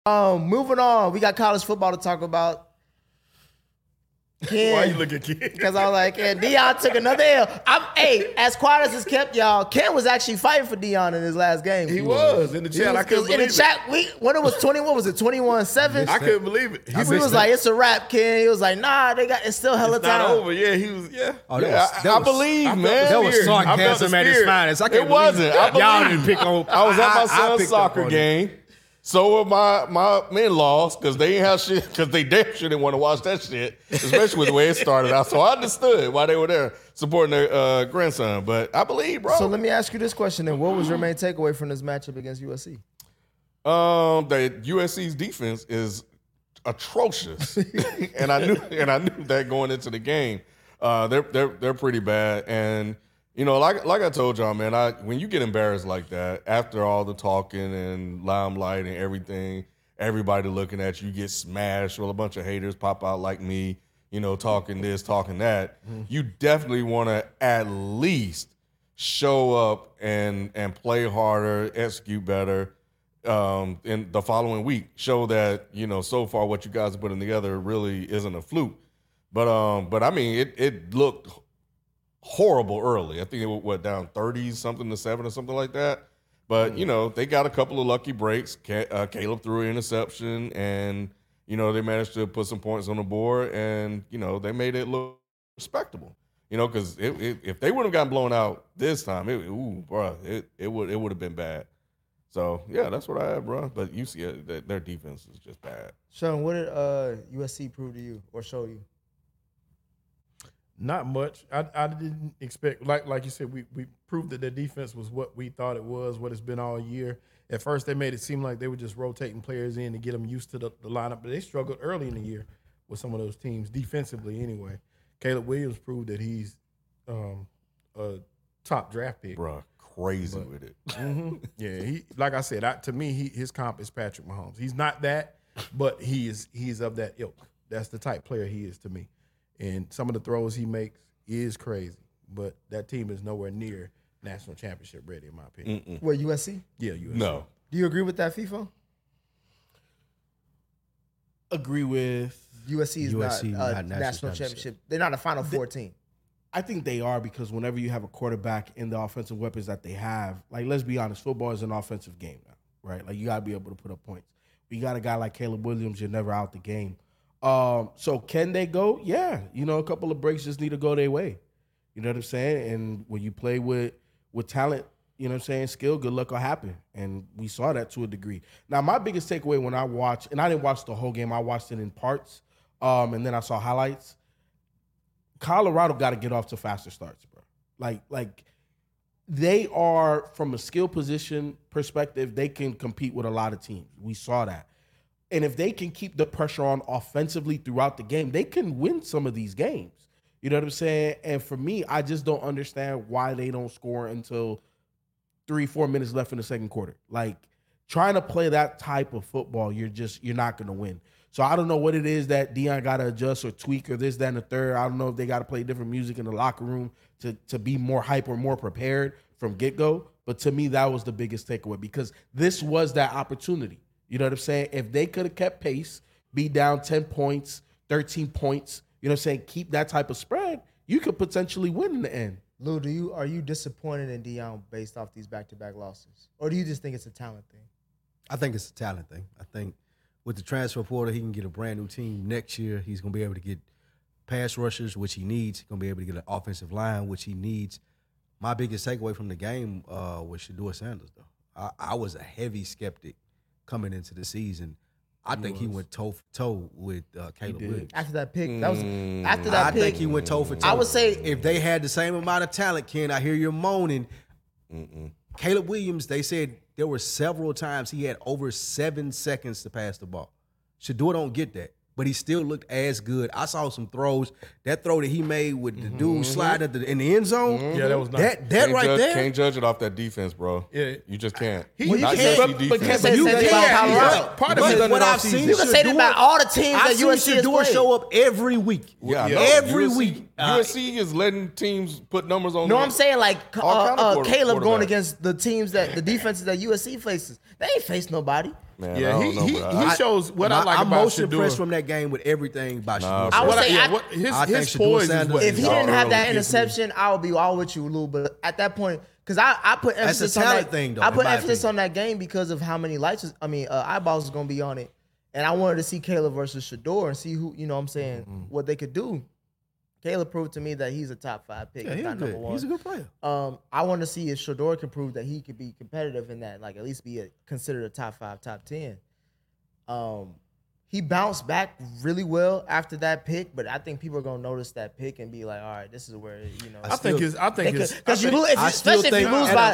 Moving on. We got college football to talk about. Why you looking at Ken? Because I was like, yeah, Deion took another L. As quiet as it's kept, y'all, Ken was actually fighting for Deion in his last game. He was in the chat. I couldn't believe it. In the chat, when it was 21-7? I couldn't believe it. He was like, it's a wrap, Ken. He was like, nah, it's still hella it's time. not over. Yeah, he was. Yeah. Oh, I believe, man. That was sarcasm at its finest. It wasn't. Y'all didn't pick on. I was at my son's soccer game. So were my in-laws, because they ain't have shit, because they damn sure didn't want to watch that shit, especially with the way it started out. So I understood why they were there supporting their grandson. But I believe, bro. So let me ask you this question then. What was your main takeaway from this matchup against USC? That USC's defense is atrocious. and I knew that going into the game. They're pretty bad. And you know, like I told y'all, man, when you get embarrassed like that, after all the talking and limelight and everything, everybody looking at you, get smashed, or a bunch of haters pop out like me, you know, talking this, talking that, you definitely want to at least show up and play harder, execute better in the following week. Show that, you know, so far what you guys are putting together really isn't a fluke. But I mean, it looked horrible early. I think it went down 30-something to 7 or something like that. But, you know, they got a couple of lucky breaks. Caleb threw an interception, and, you know, they managed to put some points on the board, and, you know, they made it look respectable. You know, because if they would have gotten blown out this time, it would have been bad. So, yeah, that's what I have, bro. But you see their defense is just bad. Sean, what did USC prove to you or show you? Not much. I didn't expect, like you said, we proved that their defense was what we thought it was, what it's been all year. At first, they made it seem like they were just rotating players in to get them used to the lineup, but they struggled early in the year with some of those teams, defensively anyway. Caleb Williams proved that he's a top draft pick. Bruh, crazy with it. Yeah, he, like I said, to me, his comp is Patrick Mahomes. He's not that, but he's of that ilk. That's the type player he is to me. And some of the throws he makes is crazy. But that team is nowhere near national championship ready, in my opinion. What, USC? Yeah, USC. No. Do you agree with that, FIFA? Agree with USC is not national championship. They're not a Final Four team. I think they are, because whenever you have a quarterback and the offensive weapons that they have, like, let's be honest, football is an offensive game now, right? Like, you got to be able to put up points. But you got a guy like Caleb Williams, you're never out the game. So can they go? Yeah. You know, a couple of breaks just need to go their way. You know what I'm saying? And when you play with talent, you know what I'm saying, skill, good luck will happen. And we saw that to a degree. Now, my biggest takeaway when I watched, and I didn't watch the whole game, I watched it in parts, and then I saw highlights. Colorado got to get off to faster starts, bro. Like they are, from a skill position perspective, they can compete with a lot of teams. We saw that. And if they can keep the pressure on offensively throughout the game, they can win some of these games. You know what I'm saying? And for me, I just don't understand why they don't score until 3-4 minutes left in the second quarter. Like, trying to play that type of football, you're not going to win. So I don't know what it is that Deion got to adjust or tweak or this, that, and the third. I don't know if they got to play different music in the locker room to be more hype or more prepared from get-go. But to me, that was the biggest takeaway, because this was that opportunity. You know what I'm saying? If they could have kept pace, be down 10 points, 13 points, you know what I'm saying, keep that type of spread, you could potentially win in the end. Lou, are you disappointed in Deion based off these back-to-back losses? Or do you just think it's a talent thing? I think it's a talent thing. I think with the transfer portal, he can get a brand new team next year. He's going to be able to get pass rushers, which he needs. He's going to be able to get an offensive line, which he needs. My biggest takeaway from the game was Shedeur Sanders, though. I was a heavy skeptic coming into the season. I think he went toe for toe with Caleb Williams. After that pick, I think he went toe for toe. I would say if they had the same amount of talent, Ken, I hear you moaning. Caleb Williams, they said there were several times he had over 7 seconds to pass the ball. Shedeur don't get that, but he still looked as good. I saw some throws. That throw that he made with the dude sliding in the end zone. Yeah, that was nice. That right there. Can't judge it off that defense, bro. Yeah. You just can't. You Not can't. USC But defense. can't say that about Colorado. Part of it What I've seen, You can say that about all the teams that I've seen USC has Shedeur played. show up every week. Yeah, I know. Every USC week. USC is letting teams put numbers on. No, them. I'm saying like All kind of Caleb going quarterbacks. against the teams the defenses that USC faces. They ain't faced nobody. man. Yeah, I don't know, bro. he shows what I like I'm about most Shador. impressed from that game with everything by Shador. I would What say I think his Shador poise is Sanders what if he is didn't have that early gets me. interception, I would be all with you, Lou. But at that point, because I put That's a emphasis on talent that thing, though, I in put my emphasis opinion. on that game because of how many eyeballs is gonna be on it, and I wanted to see Caleb versus Shador and see who, you know what I'm saying, what they could do. Caleb proved to me that he's a top 5 pick. Yeah, if he's not good. number 1. He's a good player. I want to see if Shador can prove that he could be competitive in that, like at least be considered a top 5, top 10. He bounced back really well after that pick, but I think people are gonna notice that pick and be like, all right, this is where, you know. I think it's Because you lose, especially if you lose by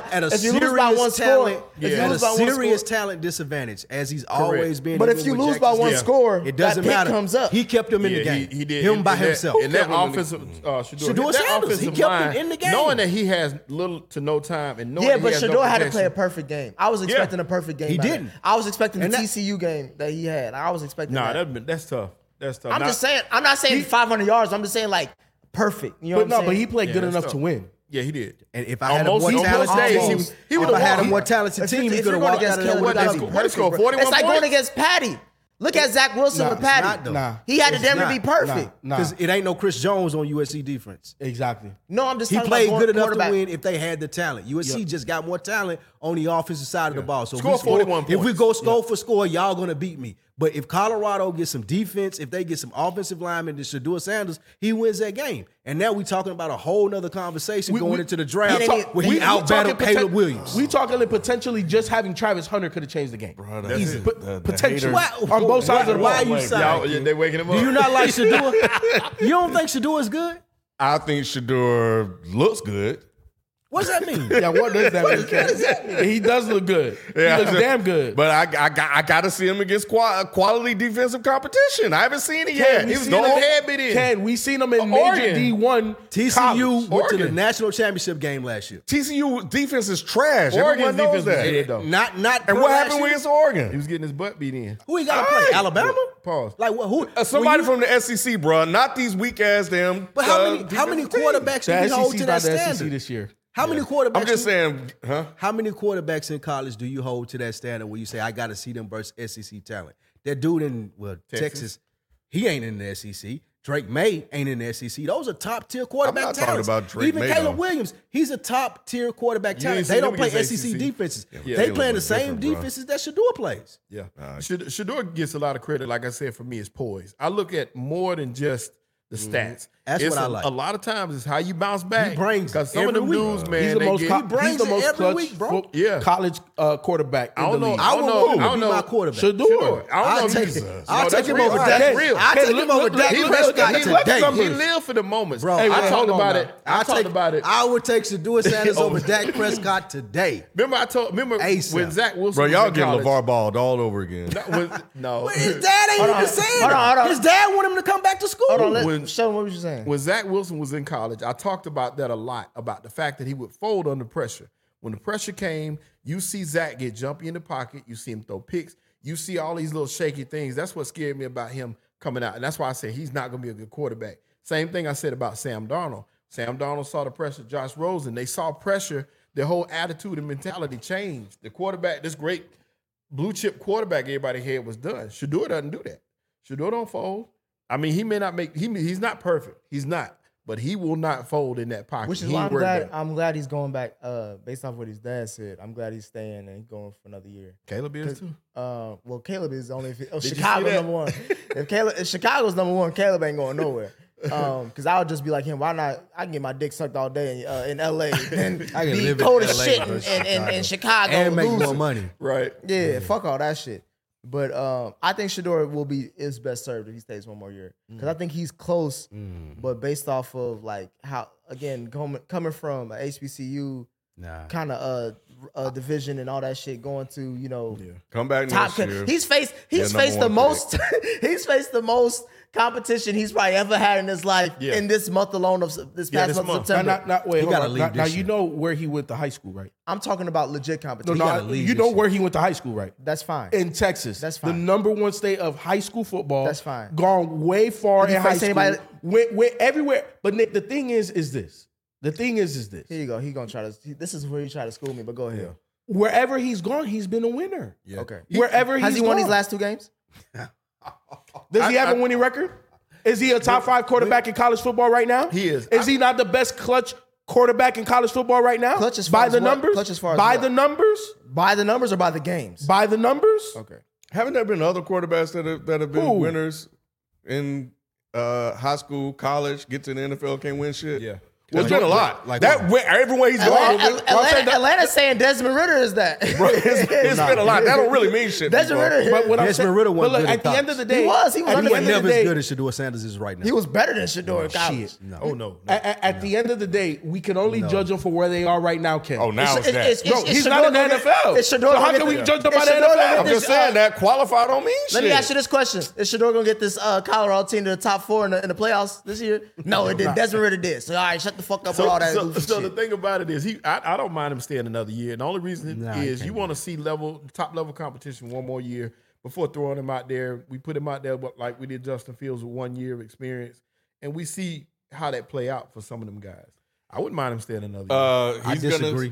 one score. If you at lose a by one serious score, talent disadvantage, as he's always been. but even if you with lose by Jackson one State, score, it doesn't that pick matter. comes up. He kept him in the game. He did. Him by In that- himself. In that kept him in the- offensive, Shador that Sanders, he offensive kept him line, in the game. knowing that he has little to no time and knowing Yeah, that but he has no Shador had to play a protection. perfect game. I was expecting a perfect game. He out of didn't. it. I was expecting the And that- TCU game that he had. I was expecting Nah, that. that's tough. That's tough. I'm Now- just saying. I'm not saying 500 yards. I'm just saying like perfect. You know But what I'm no, but saying? he played good that's enough tough. to win. Yeah, he did. And if I had a Almost- more almost talented days, team, he if would've I had a won. more talented If team, you're he could have going walked against out of there Caleb, with a that's W. What he scored, 41 It's like going points? against Patty. Look at Zach Wilson Nah, with it's Patty. not, though. Nah. He had to It's damn near not. be perfect. Nah. Because it ain't no Chris Jones on USC defense. Exactly. No, I'm just He talking played about good enough to quarterback. win if they had the talent. USC just got more talent on the offensive side of the ball. So Score if we 41 if we points. go score for score, y'all gonna beat me. But if Colorado gets some defense, if they get some offensive linemen to Shador Sanders, he wins that game. And now we talking about a whole nother conversation going into the draft where he out-battled Caleb Williams. We talking potentially just having Travis Hunter could have changed the game. Bro, Easy. the Potentially. haters- On both sides of the ball. Why are you Y'all, saying? they waking him up. Do you not like Shador? You don't think Shador is good? I think Shador looks good. What does that mean? Yeah, what does that mean? Ken? He does look good. Yeah. He looks damn good. But I got to see him against quality defensive competition. I haven't seen it yet. we He was seen him going. head bit in. Ken, we seen him in Oregon. major D1 TCU college. went to the Oregon. national championship game last year. TCU defense is trash. Oregon's Everyone knows defense was that. good, though. Not And what happened with against Oregon? He was getting his butt beat in. Who he got to play? Alright. Alabama? Pause. Like what? Who? Somebody when you- from the SEC, bro. Not these weak ass damn. But how many defensive teams. quarterbacks The do we hold SEC's to not that the SEC standard? this year. How many quarterbacks? I'm just saying, huh? How many quarterbacks in college do you hold to that standard where you say I got to see them versus SEC talent? That dude in Texas, he ain't in the SEC. Drake May ain't in the SEC. Those are top tier quarterback I'm not talking talents. about Drake Even May, Caleb though. Williams, he's a top tier quarterback You talent. ain't They seen don't him play against SEC ACC. defenses. Yeah, They Caleb playing the was same different, bro. defenses that Shador plays. Yeah. Shador gets a lot of credit, like I said, for me, is poise. I look at more than just the stats. That's It's what I like. A lot of times it's how you bounce back. He brings Because it some of every them week. dudes, man, He's the they most, get, He brings he's the it most every clutch week, bro. Yeah. college quarterback I in don't the know. league. I don't want know. Who I to don't be know. my quarterback. Shador. I don't I'll know. take if it. he's- I'll No, take that's him real. over That's Dak. real. I'll take him over Dak He Prescott today. He lived for the moments. Bro, I hold talked on about now. it. I talked about it. I would take Shador Sanders over Dak Prescott today. Remember ASAP. when Zach Wilson Bro, was y'all in getting college? LeVar Balled all over again. No. His dad ain't even saying Hold on, hold on. His dad want him to come back to school. Hold on, When- show him what you saying. When Zach Wilson was in college, I talked about that a lot, about the fact that he would fold under pressure. When the pressure came, you see Zach get jumpy in the pocket. You see him throw picks. You see all these little shaky things. That's what scared me about him coming out. And that's why I said he's not going to be a good quarterback. Same thing I said about Sam Darnold. Sam Darnold saw the pressure, Josh Rosen. They saw pressure. Their whole attitude and mentality changed. The quarterback, this great blue chip quarterback everybody had was done. Shador doesn't do that. Shador don't fold. I mean, he may not make, he's not perfect. He's not. But he will not fold in that pocket. Which is He why ain't worried about it. I'm glad he's going back. Based off what his dad said, I'm glad he's staying and he's going for another year. Caleb is too. Well, Caleb is only if you see Chicago that? number one. If Chicago's number one, Caleb ain't going nowhere. Because I would just be like him. Why not? I can get my dick sucked all day in LA, then I can be live in cold as LA shit versus in Chicago and make losing. more money. Right. Yeah, fuck all that shit. But I think Shador will be is best served if he stays one more year because I think he's close. But based off of like how again coming from a HBCU kind of division and all that shit, going to Come back top. next year. He's faced number the one most. He's faced the most competition he's probably ever had in his life Yeah. in this month alone of this Yeah, past this month of month. September. Wait, He hold gotta on. leave Now this you year. know where he went to high school, right? I'm talking about legit competition. gotta leave You this know year. where he went to high school, right? That's fine. In Texas. That's The fine. number one state of high school football. That's fine. Gone way far Did he in high face school. anybody- Went everywhere. But Nick, the thing is this. The thing is this. Here you go. He gonna try to. This is where he try to school me. But go ahead. wherever he's gone, he's been a winner. Yeah. Okay. Wherever Has he's he won gone. these last 2 games? Does he have a winning record? Is he a top 5 quarterback in college football right now? He is. Is he not the best clutch quarterback in college football right now? Clutch as far by as the what? numbers? Clutch as far as by what? the numbers? By the numbers or by the games? By the numbers? Okay. Haven't there been other quarterbacks that have been Who? winners in high school, college, get to the NFL, can't win shit? Yeah. It's been a lot. Like that everywhere he's gone. Atlanta's saying Desmond Ritter is that. Bro, it's been a lot. That don't really mean shit. Desmond bro. Ritter. But what I'm Desmond saying, Ritter but wasn't look, good in at the end of the day, He was at He the was end of the never as day- good as Shador Sanders is right now. He was better than Shador in college. Shit. No. Oh no. At the end of the day, we can only judge them for where they are right now, Ken. Oh, now it's that. Bro, he's not in the NFL. Is Shador So how gonna can get we judge them by is the Shador gonna NFL? get I'm this, just saying that qualified don't mean shit. Let me ask you this question: Is Shador gonna get this Colorado team to the top 4 in the playoffs this year? No, it didn't. Desmond Ritter did. So all right, shut the fuck up with all that. goofy So the shit. thing about it is, I don't mind him staying another year. And the only reason Nah, he is can't you want to see top level competition one more year before throwing him out there. We put him out there like we did Justin Fields with 1 year of experience, and we see how that play out for some of them guys. I wouldn't mind him staying another year. I He's disagree.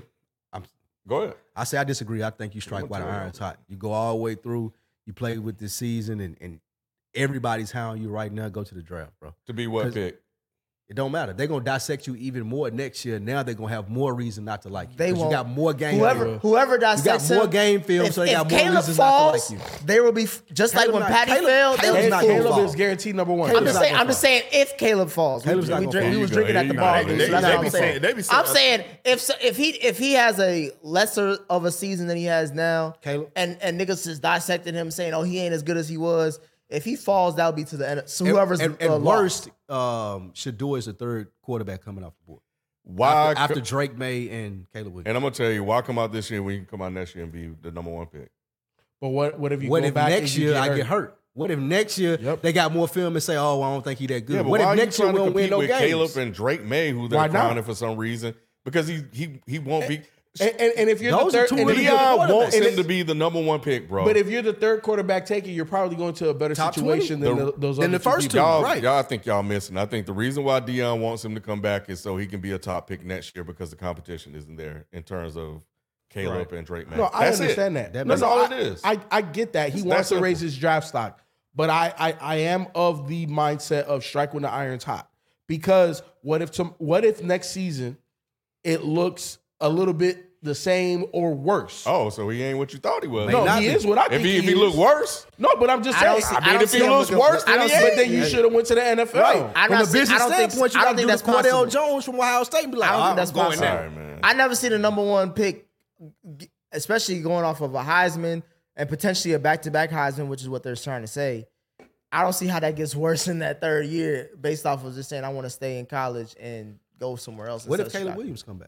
Go ahead. I say I disagree. I think you strike while the iron's hot. You go all the way through. You play with this season, and everybody's hounding you right now. Go to the draft, bro. To be what pick? It don't matter. They're gonna dissect you even more next year. Now they're gonna have more reason not to like you. They 'Cause won't. You got more game. Whoever dissects more him, game film, so they got more Caleb reasons not to falls, like you. There will be just like Caleb when not- Patty Caleb- failed. Caleb's They'll not be gonna full. Caleb fall. is guaranteed number 1. I'm Caleb's just not saying. gonna I'm just saying if Caleb falls, Caleb's not gonna fall. we was There you drinking go. at the There bar. you go. That's what They I'm be saying. saying- I'm saying if he has a lesser of a season than he has now, Caleb? and niggas is dissecting him saying, oh, he ain't as good as he was. If he falls, that'll be to the end. So whoever's at lost. worst, Shador is the 3rd quarterback coming off the board Why? after Drake May and Caleb Williams. And I'm gonna tell you why come out this year when you can come out next year and be the number 1 pick. But what if you What go if back next and you year I get hurt? What if next year Yep. they got more film and say, "Oh, I don't think he that good"? Yeah, but What why if are you next year trying we to don't win compete no with games? Caleb and Drake May, who they're Why not? crowning for some reason? Because he won't be. And if you're Those the are third, two and really if good you're- Deion wants and him if- to be the number 1 pick, bro. But if you're the 3rd quarterback taker, you're probably going to a better Top situation 20? than those Than other the first people. two. y'all, right. y'all think y'all missing. I think the reason why Deion wants him to come back is so he can be a top pick next year because the competition isn't there in terms of Caleb and Drake May. No, I That's understand it. that. That's No, all I- it is. I get that. He It's wants that to raise simple. his draft stock. But I am of the mindset of strike when the iron's hot. Because what if next season it looks a little bit the same or worse? Oh, so he ain't what you thought he was. no, not he be. is what I If think he is. look worse, No, but I'm just I don't saying. see- I I mean, don't if see he him looks looking- worse, I then don't he see- But ain't. then you should have went to the NFL. I'm From not the saying- business I don't think- standpoint, you I got don't to do think the that's Cordell possible. Jones from Ohio State and be like, I don't think I'm that's going possible. there. Sorry, man. I never see the number 1 pick, especially going off of a Heisman and potentially a back-to-back Heisman, which is what they're trying to say. I don't see how that gets worse in that 3rd year based off of just saying I want to stay in college and go somewhere else. What if instead of Caleb Chicago. Williams come back?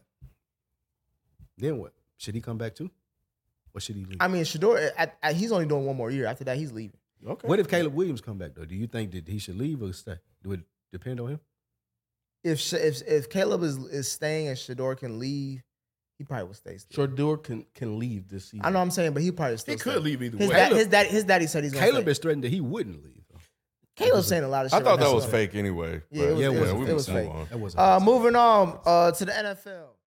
Then what? Should he come back too? Or should he leave? I mean, Shador, he's only doing 1 more year. After that, he's leaving. Okay. What if Caleb Williams come back though? Do you think that he should leave or stay? Do it depend on him? If Caleb is staying and Shador can leave, he probably will stay. Still. Shador can leave this season? I know I'm saying, but he probably still He could stay. leave either His, way. his daddy said he's going to Caleb stay. is threatened that he wouldn't leave. Though. Caleb's saying a lot of shit. I thought right that now, was so- fake anyway. Yeah, it was- but it was- we it can was move fake. on. That wasn't. Moving on to the NFL.